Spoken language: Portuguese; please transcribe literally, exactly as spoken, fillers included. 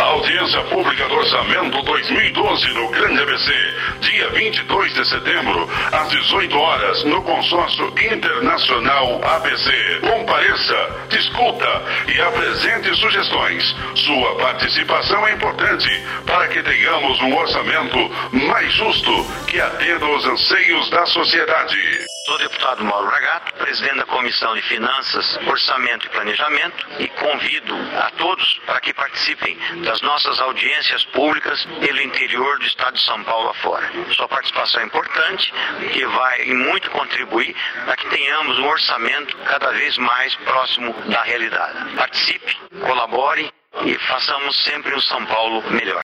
Audiência Pública do Orçamento dois mil e doze no Grande A B C, dia vinte e dois de setembro, às dezoito horas, no Consórcio Internacional A B C. Compareça, discuta e apresente sugestões. Sua participação é importante para que tenhamos um orçamento mais justo que atenda aos anseios da sociedade. Sou o deputado Mauro Bragato, presidente da Comissão de Finanças, Orçamento e Planejamento, e convido a todos para que participem das nossas audiências públicas pelo interior do estado de São Paulo afora. Sua participação é importante, que vai muito contribuir para que tenhamos um orçamento cada vez mais próximo da realidade. Participe, colabore e façamos sempre um São Paulo melhor.